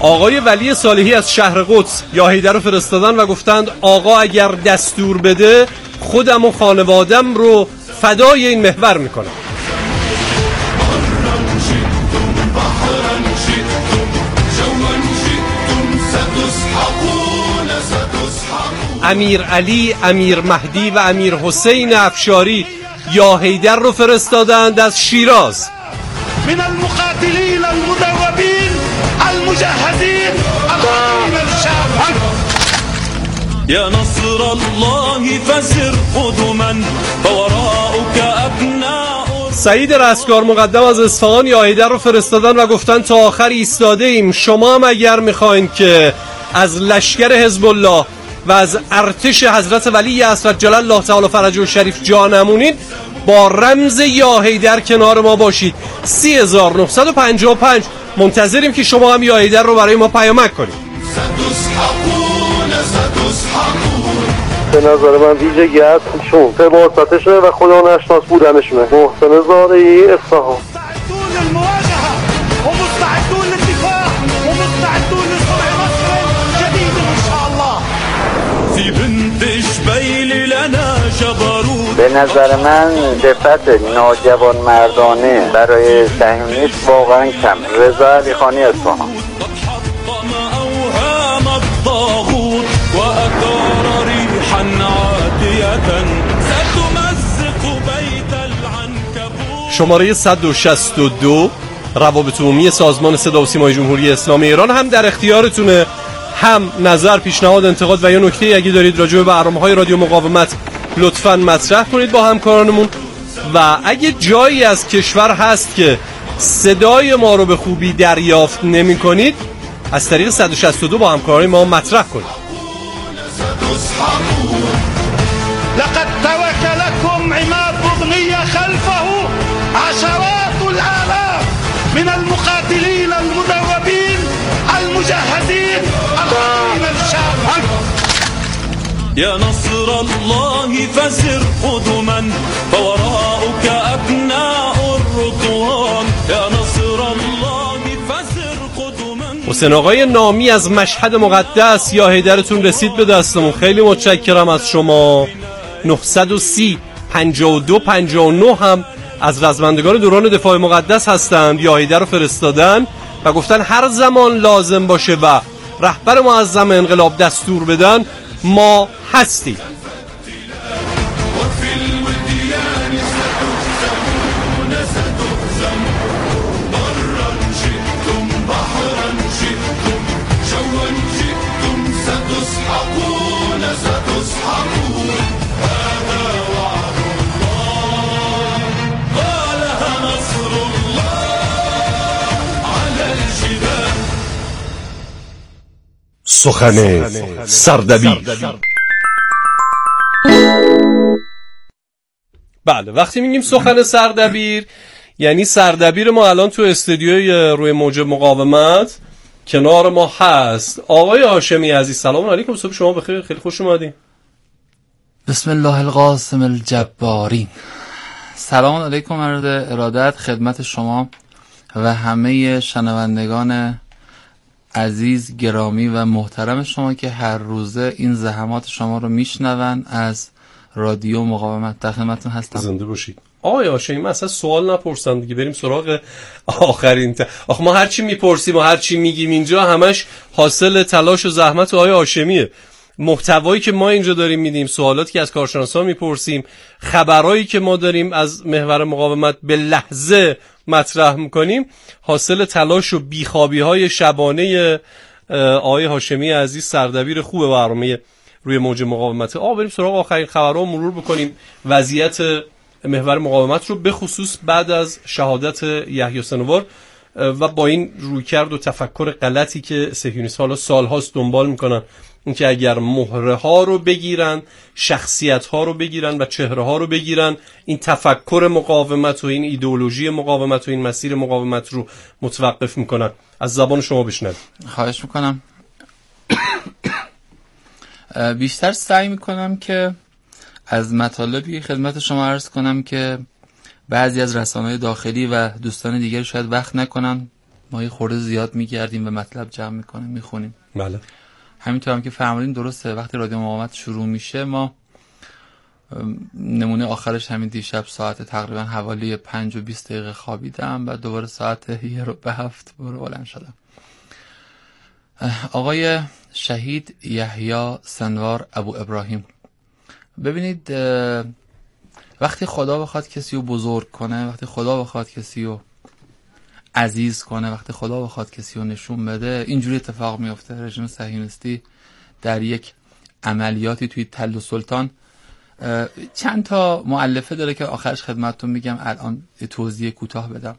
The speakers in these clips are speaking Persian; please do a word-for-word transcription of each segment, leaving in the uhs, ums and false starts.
آقای ولی صالحی از شهر قدس یا حیدر رو فرستادن و گفتند آقا اگر دستور بده خودم و خانوادم رو فدای این محور میکنم. امیر علی، امیر مهدی و امیر حسین افشاری یا حیدر رو فرستادند از شیراز. من المقاتلین المدربین المجهزین القائمین الشام یا نصر الله فسر قدما فوراءك ابناء. سعید رستگار مقدم از اصفهان یا حیدر رو فرستادن و گفتن تا آخر ایستاده ایم، شما هم اگر میخواین که از لشکر حزب الله و از ارتش حضرت ولی اصغر جل الله تعالی فرجه شریف جا نمونید، با رمز یا حیدر کنار ما باشید. سی هزار و نهصد و پنجاه و پنج منتظریم که شما هم یا حیدر رو برای ما پیامک کنید. به نظر من ویژگی هستشون تباستشونه و خدا نشناس بودنشونه. محسن زارعی، اصفهان. به نظر من دفت ناجوان مردانه برای صهیونیسم واقعا کم. رضا علیخانی اصفهان. شماره صد و شصت و دو روابط عمومی سازمان صدا و سیمای جمهوری اسلامی ایران هم در اختیارتونه. هم نظر، پیشنهاد، انتقاد و یا نکته اگه دارید راجع به برنامه‌های رادیو مقاومت لطفاً مطرح کنید با همکارانمون. و اگه جایی از کشور هست که صدای ما رو به خوبی دریافت نمی کنید، از طریق صد و شصت و دو با همکارای ما مطرح کنید. لقد توكلكم عماد بغنية خلفه عشرات الآلاف من المقاتلين المدربين المجهزين القائمين الشام. يا نصر الله فسر قدما فوراءك أبناء الرضوان. يا نصر الله فسر قدما. حسین آقای نامی از مشهد مقدس یا حیدرتون رسید به دستمون، خیلی متشکرم از شما. نهصد و سی پنجاه و دو پنجاه و نه هم از رزمندگان دوران دفاع مقدس هستند. یا حیدر رو فرستادن و گفتن هر زمان لازم باشه و رهبر معظم انقلاب دستور بدن ما هستیم. سخن سردبیر. بله، وقتی میگیم سخن سردبیر یعنی سردبیر ما الان تو استودیوی روی موج مقاومت کنار ما هست. آقای هاشمی عزیز سلام علیکم، صبح شما بخیر، خیلی خوش اومدین. بسم الله القاسم الجبارین. سلام علیکم عرض ارادت خدمت شما و همه شنوندگان عزیز، گرامی و محترم شما که هر روزه این زحمات شما رو میشنون. از رادیو مقاومت در خدمتتون هستم. زنده باشید. آقای هاشمی، من اصلا سوال نپرسم دیگه، بریم سراغ آخرین تا. آخه ما هر چی میپرسیم و هر چی میگیم اینجا همش حاصل تلاش و زحمت آقای هاشمیه. محتوایی که ما اینجا داریم میدیم، سوالاتی که از کارشناسا میپرسیم، خبرایی که ما داریم از محور مقاومت به لحظه مطرح میکنیم، حاصل تلاش و بیخوابی‌های شبانه آقای هاشمی عزیز، سردبیر خوب برنامه روی موج مقاومت. آ بریم سراغ آخرین خبرها، مرور بکنیم وضعیت محور مقاومت رو، به خصوص بعد از شهادت یحیی سنوار و با این رویکرد و تفکر غلطی که صهیونیست‌ها حالا سال‌هاست دنبال میکنن، اینکه اگر مهره ها رو بگیرن، شخصیت ها رو بگیرن و چهره ها رو بگیرن، این تفکر مقاومت و این ایدئولوژی مقاومت و این مسیر مقاومت رو متوقف میکنن. از زبان شما بشنویم. خواهش میکنم. بیشتر سعی میکنم که از مطالبی خدمت شما عرض کنم که بعضی از رسانه‌های داخلی و دوستان دیگر شاید وقت نکنن ما یه خورده زیاد میگردیم و مطلب جمع میکنیم میخونیم. بله. همینطور هم که فرمودین درسته، وقتی رادیو مقاومت شروع میشه ما نمونه آخرش همین دیشب ساعت تقریبا حوالی پنج و بیست دقیقه خوابیدم و دوباره ساعت یه رو به هفت برو بلند شدم. آقای شهید یحیی سنوار ابو ابراهیم، ببینید وقتی خدا بخواد کسی رو بزرگ کنه، وقتی خدا بخواد کسی رو عزیز کنه، وقتی خدا بخواد کسی رو نشون بده، اینجوری اتفاق میفته. رژیم صهیونیستی در یک عملیاتی توی تل سلطان چند تا مؤلفه داره که آخرش خدمتتون میگم، الان توضیح کوتاه بدم.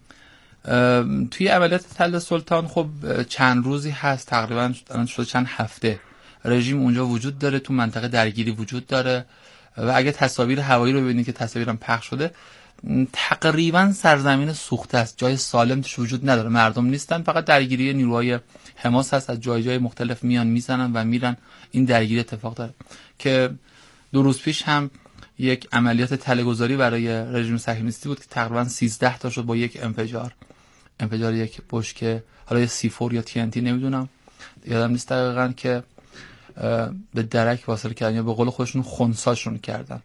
توی عملیات تل سلطان خب چند روزی هست، تقریبا الان شده چند هفته رژیم اونجا وجود داره، تو منطقه درگیری وجود داره و اگه تصاویر هوایی رو ببینید که تصاویرم پخش شده، تقریبا سرزمین سوخته است، جای سالم توش وجود نداره، مردم نیستن، فقط درگیری نیروهای حماس هست، از جای جای مختلف میان میزنن و میرن. این درگیری اتفاق داره که دو روز پیش هم یک عملیات تله‌گذاری برای رژیم صهیونیستی بود که تقریبا سیزده تا شد با یک انفجار انفجار یک بشکه، حالا یا سی فور یا تی ان تی نمیدونم، یادم نیست دقیقاً، که به درک واصل کردن یا به قول خودشون خنثاشون کردن.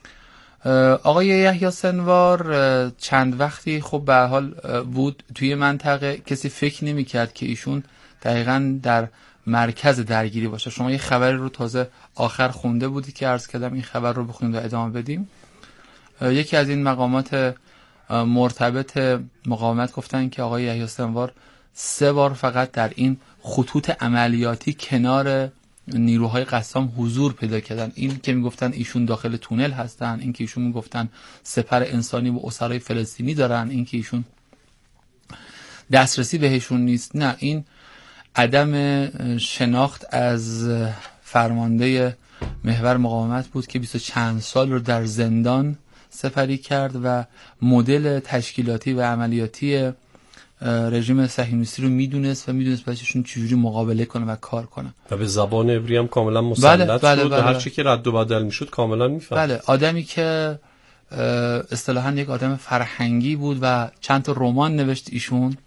آقای یحیی سنوار چند وقتی خب به حال بود توی منطقه، کسی فکر نمی‌کرد که ایشون دقیقاً در مرکز درگیری باشه. شما یه خبری رو تازه آخر خونده بودی که عرض کردم این خبر رو بخونیم و ادامه بدیم. یکی از این مقامات مرتبط مقاومت گفتن که آقای یحیی سنوار سه بار فقط در این خطوط عملیاتی کنار نیروهای قسام حضور پیدا کردن. این که میگفتن ایشون داخل تونل هستن، این که ایشون میگفتن سپر انسانی و اسرای فلسطینی دارن، این که ایشون دسترسی بهشون نیست، نه، این عدم شناخت از فرمانده محور مقاومت بود که بیست و چند سال رو در زندان سپری کرد و مدل تشکیلاتی و عملیاتی رژیم صهیونیستی رو میدونست و میدونست بچه‌شون چجوری مقابله کنه و کار کنه و به زبان عبری هم کاملا مسلط بله، بله، شد بله، و هر بله. چی که رد و بدل میشد کاملا میفهمید. بله، آدمی که اصطلاحاً یک آدم فرهنگی بود و چند تا رمان نوشت ایشون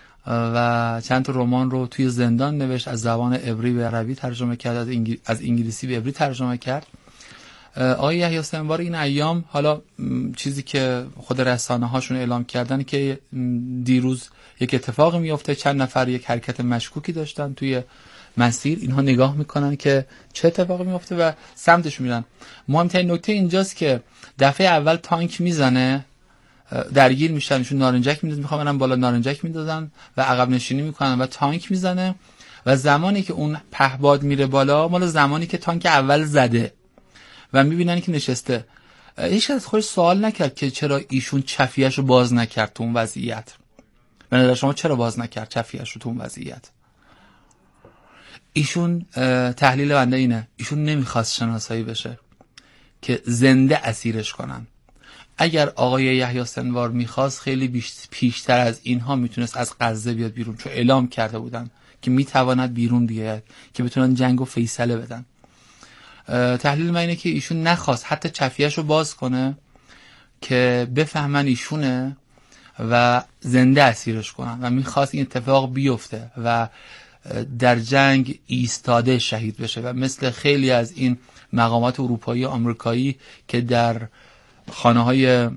و چند تا رمان رو توی زندان نوشت، از زبان عبری به عربی ترجمه کرد، از, انگل... از انگلیسی به عبری ترجمه کرد. آقای یحیی سنوار این ایام، حالا چیزی که خود رسانه هاشون اعلام کردن که دیروز یک اتفاق میفته، چند نفر یک حرکت مشکوکی داشتن توی مسیر، اینها نگاه میکنن که چه اتفاقی میفته و سمتش میرن. مهمترین نکته اینجاست که دفعه اول تانک میزنه، درگیر میشن، ایشون نارنجک میندازن، میخوام برن بالا، نارنجک میندازن و عقب نشینی میکنن و تانک میزنه و زمانی که اون پهباد میره بالا مال زمانی که تانک اول زده و میبینن که نشسته. هیچ از خودش سوال نکرد که چرا ایشون چفیه‌اش رو باز نکرد تو اون وضعیت. به نظر شما چرا باز نکرد چفیه‌اش رو تو اون وضعیت؟ ایشون تحلیل بنده اینه، ایشون نمیخواست شناسایی بشه که زنده اسیرش کنن. اگر آقای یحیی سنوار میخواست خیلی پیشتر از اینها میتونست از غزه بیاد بیرون، چون اعلام کرده بودن که میتواند بیرون بیاید که بتونن جنگو فیصله بدن. تحلیل من اینه که ایشون نخواست حتی چفیه‌اش رو باز کنه که بفهمن ایشونه و زنده اسیرش کنن و میخواست این اتفاق بیفته و در جنگ ایستاده شهید بشه و مثل خیلی از این مقامات اروپایی و آمریکایی که در خانه های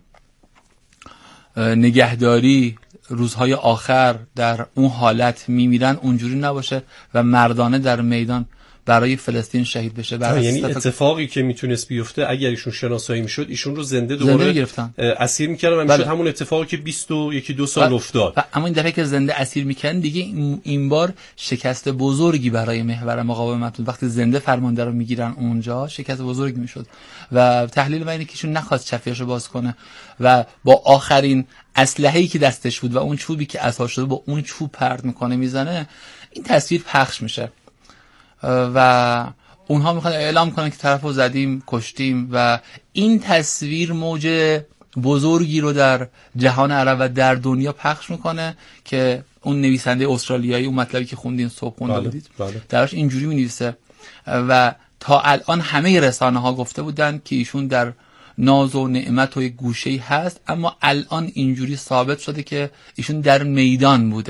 نگهداری روزهای آخر در اون حالت میمیرن، اونجوری نباشه و مردانه در میدان برای فلسطین شهید بشه. یعنی اتفاقی که میتونست بیفته اگر ایشون شناسایی میشد، ایشون رو زنده دوباره اسیر میکردن و میشد بله. همون اتفاقی که بیست و یک دو سال بله. افتاد. و اما این دفعه که زنده اسیر میکردن دیگه این بار شکست بزرگی برای محور مقاومت بود. وقتی زنده فرمانده رو میگیرن اونجا شکست بزرگی میشد و تحلیل من اینه که ایشون نخواست چفیه‌اشو باز کنه و با آخرین اسلحه‌ای که دستش بود و اون چوبی که عصا شده با اون چوب پرت میکنه میزنه، این تصویر پخش میشه و اونها میخوان اعلام کنن که طرفو زدیم کشتیم و این تصویر موج بزرگی رو در جهان عرب و در دنیا پخش میکنه که اون نویسنده استرالیایی اون مطلبی که خوندین صبح خونده بله، بودید بله. درش اینجوری مینویسه و تا الان همه رسانه ها گفته بودن که ایشون در ناز و نعمت و گوشه‌ای هست، اما الان اینجوری ثابت شده که ایشون در میدان بوده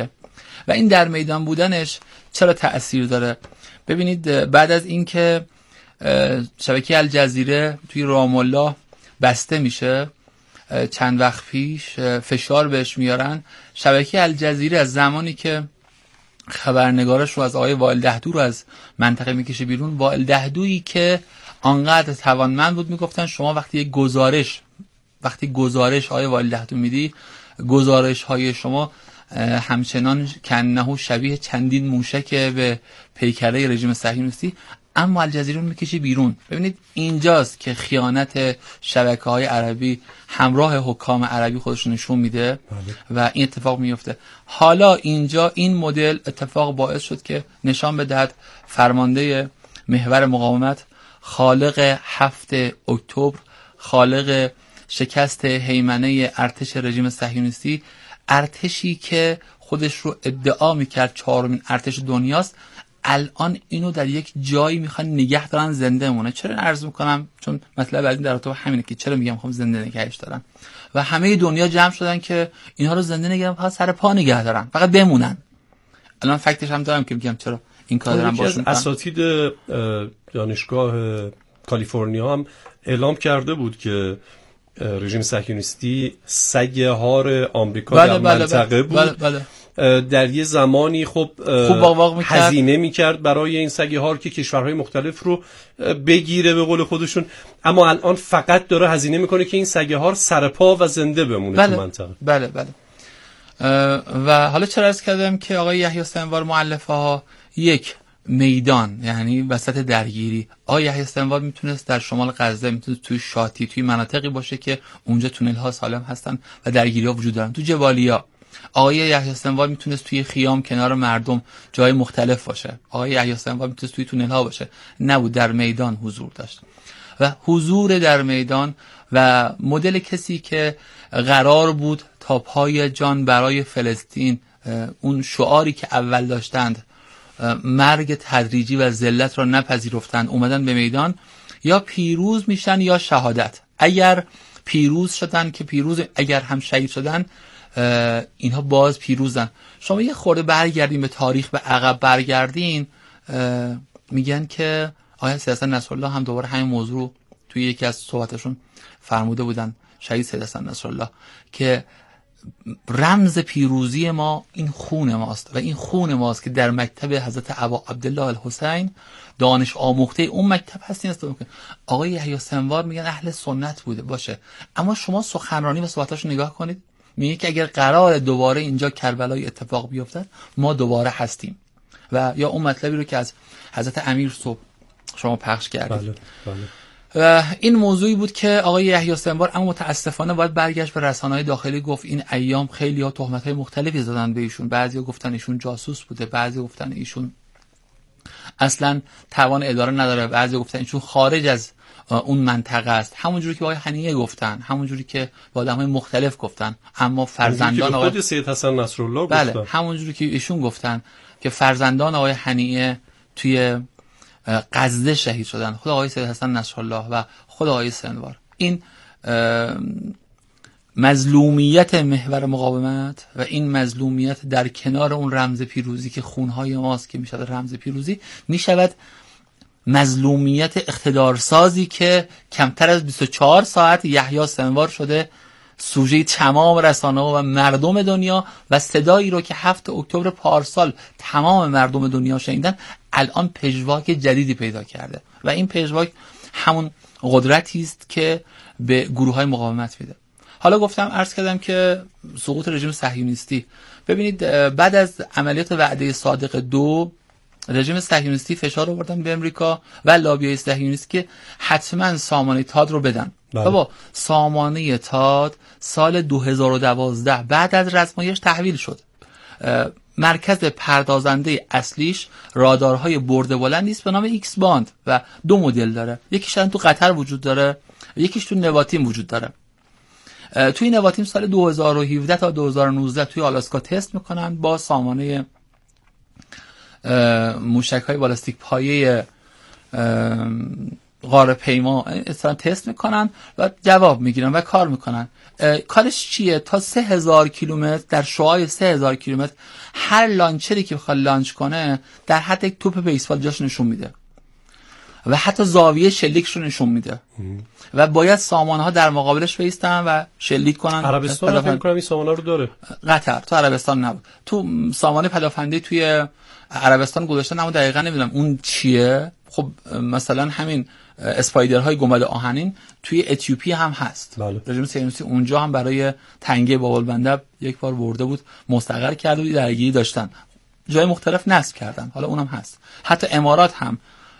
و این در میدان بودنش چرا تأثیر داره؟ ببینید بعد از اینکه شبکه الجزیره توی رام الله بسته میشه، چند وقت پیش فشار بهش میارن، شبکه الجزیره از زمانی که خبرنگارش رو از آقای وائل دهدو رو از منطقه میکشه بیرون، وائل دهدویی که آنقدر توانمند بود، میگفتن شما وقتی یک گزارش وقتی گزارش آقای وائل دهدو میدی، گزارش های شما همچنان کنه شبیه چندین موشک به پیکره رژیم صهیونیستی، اما الجزیره رو میکشی بیرون. ببینید اینجاست که خیانت شبکه های عربی همراه حکام عربی خودشون نشون میده و این اتفاق میفته. حالا اینجا این مدل اتفاق باعث شد که نشان بدهد فرمانده محور مقاومت، خالق هفت اکتبر، خالق شکست هیمنه ارتش رژیم صهیونیستی، ارتشی که خودش رو ادعا میکرد چهارمین ارتش دنیاست، الان اینو در یک جایی میخوان نگه دارن زنده مونه. چرا عرض میکنم؟ چون مطلب بعدی در تو همینه که چرا میگم میخوام زنده نگهش دارن و همه دنیا جمع شدن که اینها رو زنده نگه دارن، فقط سر پا نگه دارن، فقط بمونن. الان فکتش هم دارم که میگم چرا این کار دارن باشون. اساتید دانشگاه کالیفرنیا هم اعلام کرده بود که رژیم صهیونیستی سگ هار آمریکا بله در بله منطقه بله بود. بله بله. در یه زمانی خب هزینه میکرد برای این سگ هار که کشورهای مختلف رو بگیره به قول خودشون، اما الان فقط داره هزینه میکنه که این سگ هار سرپا و زنده بمونه بله تو منطقه. بله بله. و حالا چرا عرض کردم که آقای یحیی سنوار مؤلفه ها یک میدان، یعنی وسط درگیری، آقای یحیی سنوار میتونست در شمال غزه، میتونست توی شاطی، توی مناطقی باشه که اونجا تونل ها سالم هستن و درگیری ها وجود دارن، تو جبالیا. آقای یحیی سنوار میتونست توی خیام کنار مردم جای مختلف باشه، آقای یحیی سنوار میتونست توی تونل ها باشه، نبود، در میدان حضور داشت. و حضور در میدان و مدل کسی که قرار بود تا پای جان برای فلسطین، اون شعاری که اول داشتند، مرگ تدریجی و ذلت را نپذیرفتند، اومدن به میدان، یا پیروز میشن یا شهادت. اگر پیروز شدن که پیروز، اگر هم شهید شدن اینها باز پیروزن. شما یه خورده برگردین به تاریخ، به عقب برگردین، میگن که آقای سید حسن نصرالله هم دوباره همین موضوع توی یکی از صحبتشون فرموده بودن، شهید سید حسن نصرالله، که رمز پیروزی ما این خون ماست و این خون ماست که در مکتب حضرت ابا عبدالله الحسین دانش آموخته اون مکتب هستین است. آقای یحیی سنوار میگن اهل سنت بوده باشه، اما شما سخنرانی و صحبتاشو نگاه کنید، میگه که اگر قرار دوباره اینجا کربلای اتفاق بیفتد ما دوباره هستیم. و یا اون مطلبی رو که از حضرت امیر صبح شما پخش کردید. بله بله. و این موضوعی بود که آقای یحیی سنوار، اما متاسفانه باید برگشت به رسانه‌های داخلی، گفت این ایام خیلی‌ها تهمت‌های مختلفی زدن به ایشون، بعضیا گفتن ایشون جاسوس بوده، بعضیا گفتن ایشون اصلا توان اداره نداره، بعضیا گفتن ایشون خارج از اون منطقه است، همونجوری که آقای حنیه گفتن، همونجوری که با آدم‌های مختلف گفتن، اما فرزندان آقای خود سید حسن نصرالله بله گفتن، همونجوری که ایشون گفتن که فرزندان آقای حنیه توی غزه شهید شدن، خود آقای سید حسن نصرالله و خود آقای سنوار. این مظلومیت محور مقاومت و این مظلومیت در کنار اون رمز پیروزی که خونهای ماست که میشود رمز پیروزی، میشود مظلومیت اقتدارسازی که کمتر از بیست و چهار ساعت یحیی سنوار شده سوژه تمام رسانه‌ها و مردم دنیا و صدایی رو که هفت اکتبر پارسال تمام مردم دنیا شنیدن الان پژواک جدیدی پیدا کرده و این پژواک همون قدرتی است که به گروه‌های مقاومت میده. حالا گفتم عرض کردم که سقوط رژیم صهیونیستی، ببینید بعد از عملیات وعده صادق دو، رژیم صهیونیستی فشار آوردن به امریکا و لابیای صهیونیستی که حتما سامانه تاد رو بدن. بابا سامانه تاد سال دو هزار و دوازده بعد از رزمایش تحویل شد. مرکز پردازنده اصلیش رادارهای برده بلند نیست به نام ایکس باند و دو مدل داره، یکیش تو قطر وجود داره، یکیش تو نواتیم وجود داره. توی نواتیم سال دو هزار و هفده تا دو هزار و نوزده توی آلاسکا تست میکنن با سامانه موشک های بالستیک پایه غار پیما اصلا تست میکنن و جواب میگیرن و کار میکنن. کارش چیه؟ تا سه هزار کیلومتر در شعاع سه هزار کیلومتر هر لانچری که بخواد لانچ کنه در حد یک توپ بیسبال جاش نشون میده و حتی زاویه شلیکش رو نشون میده و باید سامانه ها در مقابلش بایستن و شلیک کنن. عربستان فکر کنم این سامانه رو داره. قطر تو عربستان نبود. تو سامانه پدافندی توی عربستان گذاشتن اما دقیقاً نمیدونم اون چیه. خب مثلا همین اسپایدرهای گنبد آهنین توی اتیوپی هم هست. بله. رژیم صهیونیستی اونجا هم برای تنگه بابالبندر یک بار برده بود، مستقر کرده بود، درگیری داشتن، جای مختلف نصب کردن، حالا اونم هست. حتی امارات هم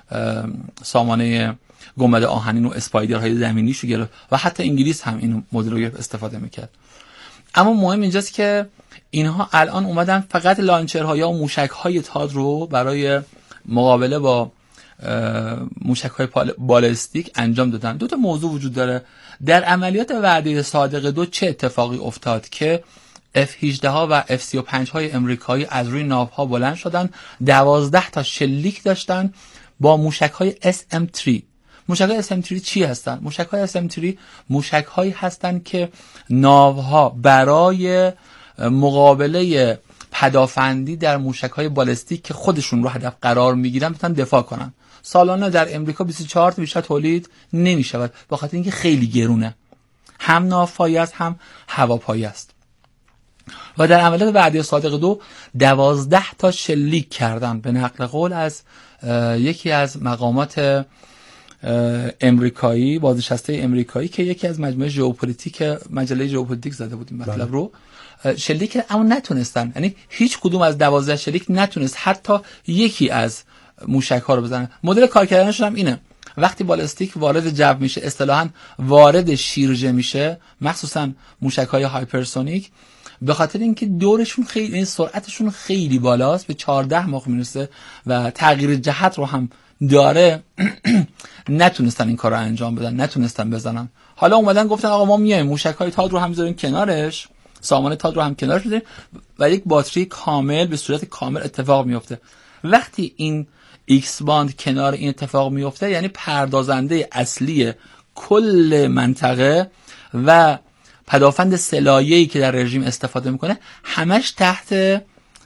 سامانه گنبد آهنین و اسپایدرهای زمینیشو گرفت و حتی انگلیس هم این مدل رو استفاده میکرد. اما مهم اینجاست که اینها الان اومدن فقط لانچرها یا موشک‌های تاد رو برای مقابله با موشک‌های بالستیک انجام دادن. دو تا موضوع وجود داره. در عملیات وعده صادق دو چه اتفاقی افتاد که اف هجده ها و اف سی و پنج های امریکایی از روی ناوها بلند شدن، دوازده تا شلیک داشتن با موشک‌های اس ام سه. موشک‌های اس ام سه چی هستن؟ موشک‌های اس ام سه موشک‌هایی هستند که ناوها برای مقابله پدافندی در موشک‌های بالستیک که خودشون رو هدف قرار می‌گیرن بتونن دفاع کنن. سالانه در امریکا بیست و چهار تا بیشتر تولید نمی‌شود به خاطر اینکه خیلی گرونه. هم ناوپایی است هم هواپایی است. و در عملیات وعده صادق دو دوازده تا شلیک کردن به نقل قول از یکی از مقامات امریکایی، بازنشسته امریکایی که یکی از مجموعه ژئوپلیتیک مجله ژئوپلیتیک زده بود این مطلب رو. شلیک اما نتونستن، یعنی هیچ کدوم از دوازده شلیک نتونست حتی یکی از موشک ها رو بزنه. مدل کار کردنشون هم اینه: وقتی بالستیک وارد جو میشه، اصطلاحاً وارد شیرجه میشه، مخصوصا موشک های هایپرسونیک، به خاطر اینکه دورشون خیلی، این سرعتشون خیلی بالاست، به چهارده ماخ میرسه و تغییر جهت رو هم داره، نتونستن این کار رو انجام بدن، نتونستن بزنن. حالا اومدن گفتن آقا ما میایم موشک‌های تاد رو هم میذاریم کنارش، سامان تاد رو هم کنارش میذاریم و یک باتری کامل به صورت کامل اتفاق میفته. وقتی این ایکس باند کنار این اتفاق میفته، یعنی پردازنده اصلی کل منطقه و پدافند سلایه‌ای که در رژیم استفاده میکنه همش تحت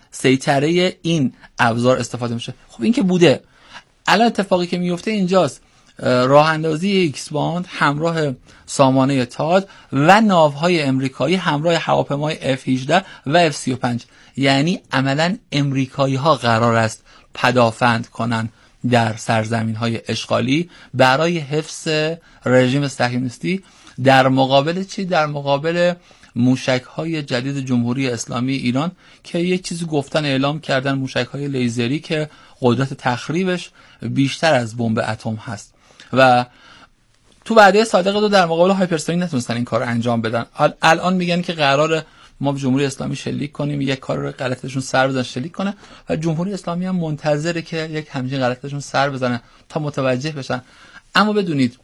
سیطره این ابزار استفاده میشه. خب این که بوده. الان اتفاقی که میفته اینجاست: راه اندازی ایکس باند همراه سامانه تاد و ناوهای امریکایی همراه هواپیمای اف هجده و اف سی و پنج. یعنی عملا امریکایی ها قرار است پدافند کنن در سرزمین های اشغالی برای حفظ رژیم صهیونیستی، در مقابل چی؟ در مقابل موشک های جدید جمهوری اسلامی ایران که یک چیزی گفتن، اعلام کردن، موشک های لیزری که قدرت تخریبش بیشتر از بمب اتم هست. و تو وعده صادق دو در مقابل هایپرسونیک نتونستن این کار رو انجام بدن. الان میگن که قرار ما به جمهوری اسلامی شلیک کنیم، یک کار رو غلطشون سر بزنن شلیک کنه و جمهوری اسلامی هم منتظره که یک همچین غلطشون سر بزنه تا متوجه بشن. اما بدونید،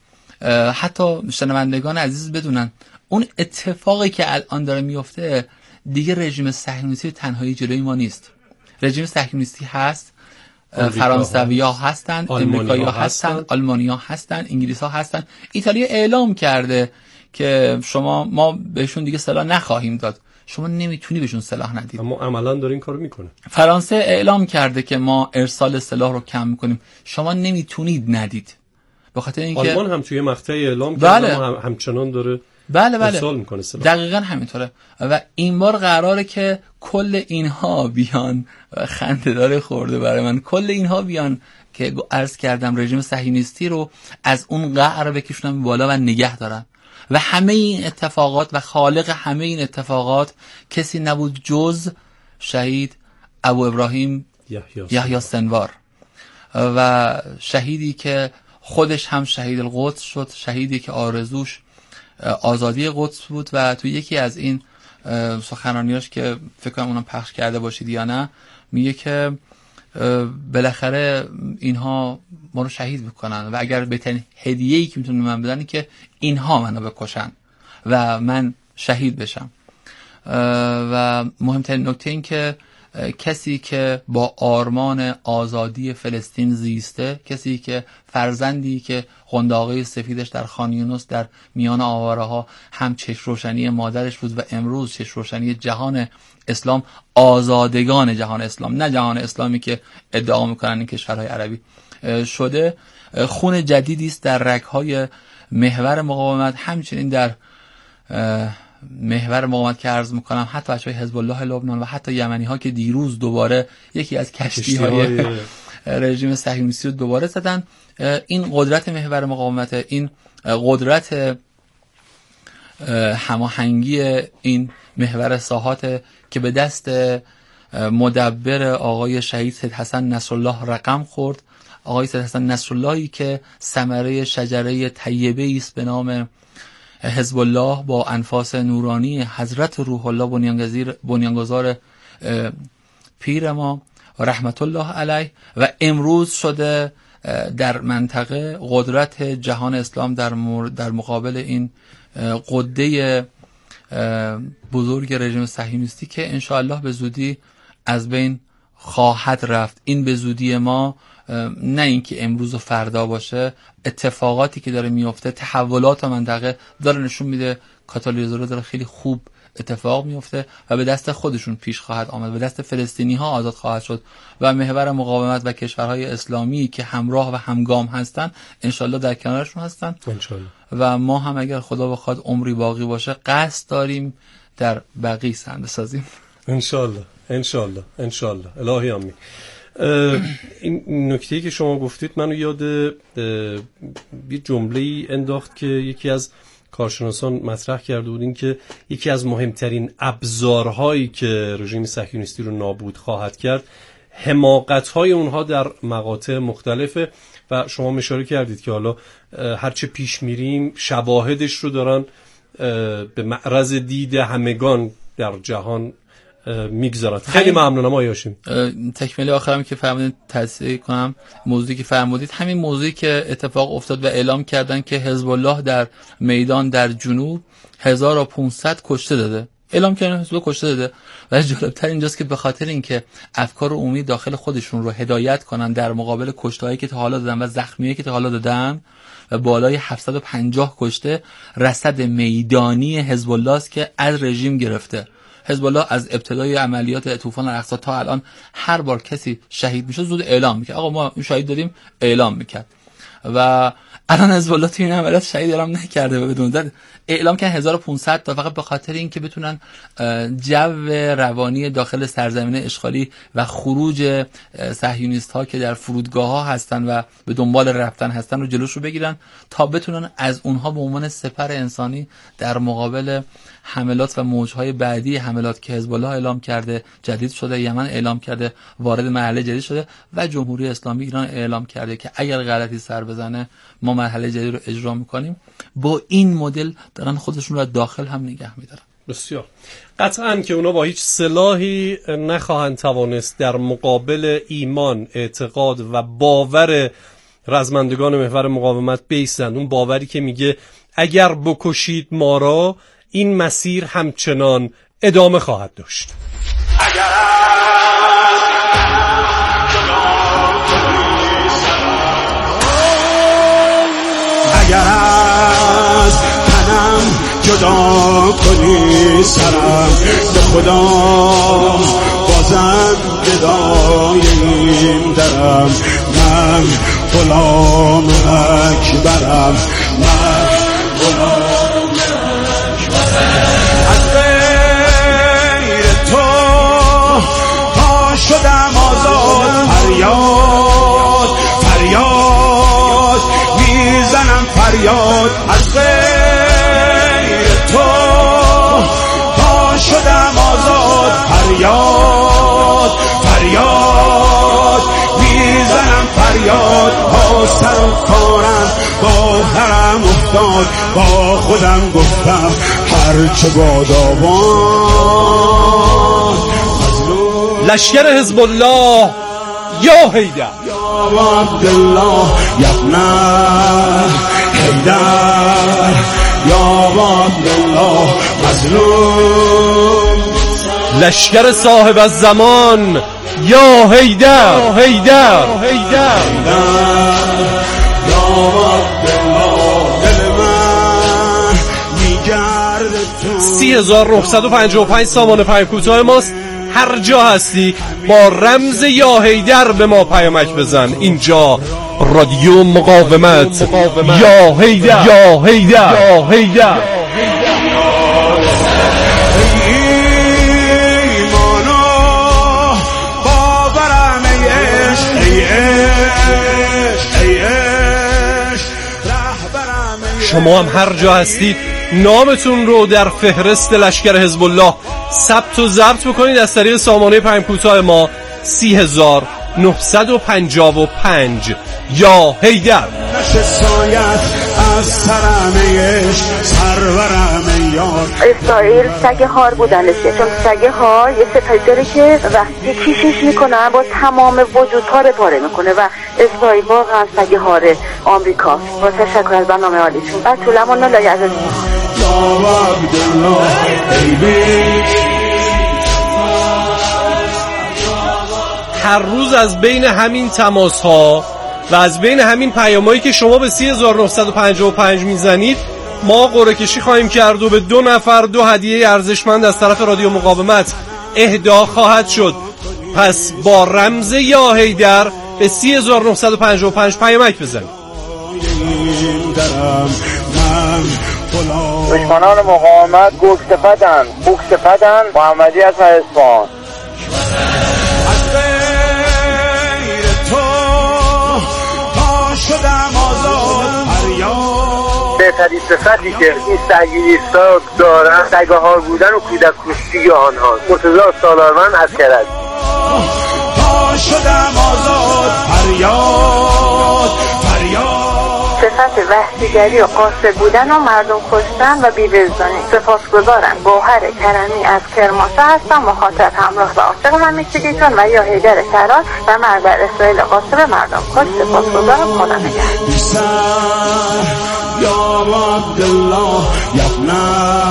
حتی شنوندگان عزیز بدونن، اون اتفاقی که الان داره میفته دیگه رژیم صهیونیستی تنهایی جلوی ما نیست. رژیم صهیونیستی هست، فرانسوی‌ها هستن، امریکایی‌ها هستن، آلمانی‌ها هستن، انگلیس‌ها هستن. ایتالیا اعلام کرده که شما ما بهشون دیگه سلاح نخواهیم داد. شما نمیتونی بهشون سلاح ندید. اما عملاً داره این کارو میکنه. فرانسه اعلام کرده که ما ارسال سلاح رو کم میکنیم. شما نمیتونید ندید. به خاطر اینکه آلمان هم توی مقطع اعلام بله. کرده هم همچنان داره بله بله ارسال میکنه سلاح. دقیقاً همینطوره. و این بار قراره که کل اینها بیان، خنده‌دار خورده برای من، کل اینها بیان که عرض کردم رژیم صهیونیستی رو از اون قعر بکشونن بالا و نگه دارن. و همه این اتفاقات و خالق همه این اتفاقات کسی نبود جز شهید ابو ابراهیم یحیی سنوار، و شهیدی که خودش هم شهید القدس شد، شهیدی که آرزوش آزادی قدس بود. و تو یکی از این سخنرانیاش که فکر کنم اونم پخش کرده باشید یا نه، میگه که بالاخره اینها ما رو شهید بکنن و اگر بهترین هدیه‌ای که میتونن من بدن که اینها منو بکشن و من شهید بشم. و مهمترین نکته این که کسی که با آرمان آزادی فلسطین زیسته، کسی که فرزندی که قنداقه سفیدش در خان یونس در میان آواره ها هم چشم روشنی مادرش بود و امروز چشم روشنی جهان اسلام، آزادگان جهان اسلام، نه جهان اسلامی که ادعا میکنن این کشورهای عربی شده، خون جدیدی است در رگ‌های محور مقاومت. همچنین در محور مقاومت که عرض میکنم حتی بچهای حزب الله لبنان و حتی یمنی ها که دیروز دوباره یکی از کشتی های رژیم صهیونیستی رو دوباره زدن، این قدرت محور مقاومت، این قدرت هماهنگی این محور ساحات که به دست مدبر آقای شهید سید حسن نصرالله رقم خورد. آقای سید حسن نصراللهی که ثمره شجره طیبه است به نام حزب الله با انفاس نورانی حضرت روح الله بنیانگذار بنیانگذار پیر ما رحمت الله علیه و امروز شده در منطقه قدرت جهان اسلام در در مقابل این قده بزرگ رژیم صهیونیستی که انشاءالله به زودی از بین خواهد رفت. این به زودی ما نه اینکه امروز و فردا باشه، اتفاقاتی که داره میفته، تحولات منطقه داره نشون میده کاتالیزور داره خیلی خوب اتفاق میفته و به دست خودشون پیش خواهد آمد، به دست فلسطینی ها آزاد خواهد شد و محور مقاومت و کشورهای اسلامی که همراه و همگام هستن انشالله در کنارشون هستن انشالله. و ما هم اگر خدا بخواد عمری باقی باشه قصد داریم در بقیع سند بسازیم انشالله انشالله انشالله الهی آمین. این نکته‌ای که شما گفتید منو یاد یه جمله‌ای انداخت که یکی از کارشناسان مطرح کرده بود، این که یکی از مهمترین ابزارهایی که رژیم صهیونیستی رو نابود خواهد کرد حماقت‌های اونها در مقاطع مختلفه و شما اشاره کردید که حالا هرچه پیش میریم شواهدش رو دارن به معرض دید همگان در جهان میگذارن. خیلی ممنونم آقای هاشمی. تکمیل آخرم که فرمودید تصحیح کنم موضوعی که فرمودید، همین موضوعی که اتفاق افتاد و اعلام کردن که حزب الله در میدان در جنوب هزار و پانصد کشته داده، اعلام کردن حزب الله کشته داده و جالبتر اینجاست که به خاطر اینکه افکار عمومی داخل خودشون رو هدایت کنن در مقابل کشته‌هایی که تا حالا دادن و زخمیایی که تا حالا دادن و بالای هفتصد و پنجاه کشته، رصد میدانی حزب الله است که از رژیم گرفته. حزب الله از ابتدای عملیات طوفان الاقصی تا الان هر بار کسی شهید میشه زود اعلام میکنه آقا ما شهید دادیم، اعلام میکرد و الان حزب الله تو این عملیات شهید اعلام نکرده و بدون زد اعلام کردن هزار و پانصد تا، فقط به خاطر اینکه بتونن جو روانی داخل سرزمین اشغالی و خروج صهیونیست ها که در فرودگاه ها هستن و به دنبال رفتن هستن رو جلوش رو بگیرن تا بتونن از اونها به عنوان سپر انسانی در مقابل حملات و موجهای بعدی حملات که حزب الله اعلام کرده، جدید شده، یمن اعلام کرده وارد مرحله جدید شده و جمهوری اسلامی ایران اعلام کرده که اگر غلطی سر بزنه ما مرحله جدید رو اجرا میکنیم. با این مدل دارن خودشون رو داخل هم نگه میدارن. بسیار قطعاً که اونا با هیچ سلاحی نخواهند توانست در مقابل ایمان، اعتقاد و باور رزمندگان محور مقاومت بیستند. اون باوری که میگه اگر بکشید ما را این مسیر همچنان ادامه خواهد داشت. اگر از تنم جدا کنی سرم به خدا بازم گدای این درم، من غلام اکبرم، من غلام اکبرم. از غیر تو پا شدم آزاد، فریاد فریاد میزنم فریاد. از غیر تو پا شدم آزاد، فریاد فریاد میزنم فریاد. با سر و کارم با هرم افتاد، با خودم گفتم هرچه بادابان. لشکر حزب الله یا حیدر، یا عبدالله یبنه حیدر، یا عبدالله مظلوم لشکر صاحب از زمان یا حیدر حیدر حیدر سی هزار و نهصد و پنجاه و پنج سامان پیام کوتاه ماست. هر جا هستی با رمز یا حیدر به ما پیامک بزن. اینجا رادیو مقاومت. یا حیدر یا حیدر یا حیدر. شما هم هر جا هستید نامتون رو در فهرست لشکر حزب الله ثبت و ضبط بکنید از طریق سامانه پیام کوتاه ما سی هزار و نهصد و پنجاه و پنج. یا حیدر. اسرائیل سگ هار بودنش، چون سگ هار یه صفتی داره که وقتی کیشش میکنن با تمام وجود پاره پاره میکنه و اسرائیل واقعا سگ هار آمریکا. با تشکر از برنامه عالیتون. بعد طولمون لایه از هر روز از بین همین تماس ها و از بین همین پیامایی که شما به سی هزار و نهصد و پنجاه و پنج میزنید ما قرعه کشی خواهیم کرد و به دو نفر دو هدیه ارزشمند از طرف رادیو مقاومت اهدا خواهد شد. پس با رمز یا حیدر به سی هزار و نهصد و پنجاه و پنج پیامک بزنید. دشمنان مقاومت گوکسفدن بوکسفدن محمدی از اصفهان. بهترین صفتی که این سگیستا دارن سگه ها بودن و کودک کشتی آنها. مرتضی سالارمند از کرد شدم آزاد فریاد فریاد. صفت وحشیگری و قاسد بودن و مردم کشتن و بی‌وجدانی. سپاسگزارم. گوهر کرمی از کرمانشاه هستم، مخاطب همراه و عاشق همیشگیتون و یا حیدر کران و مرد بر اسرائیل قاسد مردم کش. سپاسگزارم. خدا نگهدار. یا عبدالله یبنا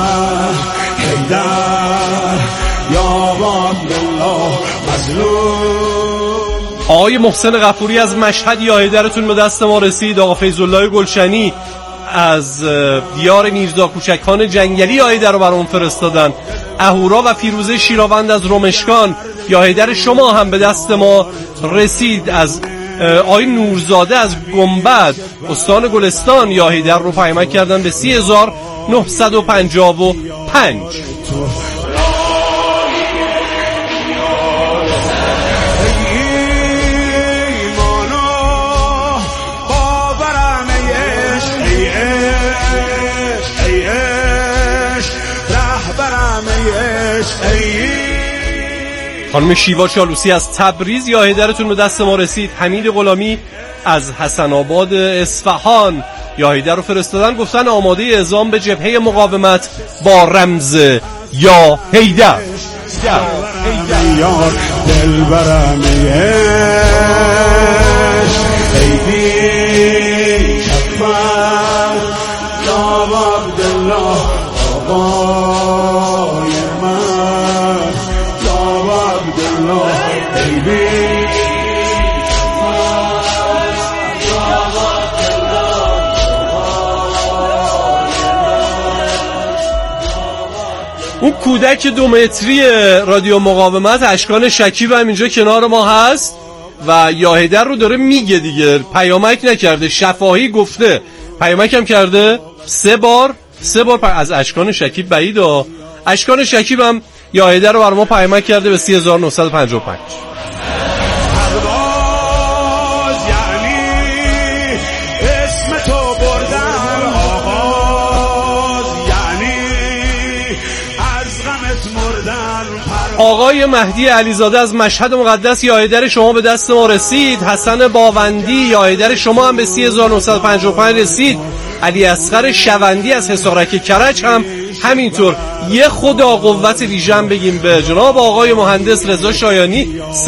حیدر یا عبدالله مظلوم. آقای محسن غفوری از مشهد یا حیدرتون به دست ما رسید. آقا فیض‌الله گلشنی از دیار میرزا کوچکان جنگلی یا حیدر رو برام فرستادن. اهورا و فیروزه شیراوند از رمشکان یا حیدر شما هم به دست ما رسید. از آقای نورزاده از گنبد استان گلستان یا حیدر رو پیامک کردن به سی هزار و نهصد و پنجاه و پنج. خانم شیوا چالوسی از تبریز یا حیدرتون به دست ما رسید. حمید غلامی از حسن آباد اصفهان یا حیدر رو فرستادن، گفتن آماده اعزام به جبهه مقاومت با رمز یا حیدر. یار دل برم ایدی کفر یا عبدالله آبای من یا عبدالله ایدی. اون کودک دو متری رادیو مقاومت اشکان شکیب هم اینجا کنار ما هست و یا حیدر رو داره میگه دیگه. پیامک نکرده، شفاهی گفته. پیامک هم کرده سه بار سه بار از اشکان شکیب بعید و اشکان شکیب هم یا حیدر رو بر ما پیامک کرده به سی هزار و نهصد و پنجاه و پنج. آقای مهدی علیزاده از مشهد مقدس یا حیدر شما به دست ما رسید. حسن باوندی یا حیدر شما هم به سی هزار و نهصد و پنجاه و پنج رسید. علی اصغر شوندی از حصارک کرج هم همینطور. یه خدا قوت ویژن بگیم به جناب آقای مهندس رضا شایانی.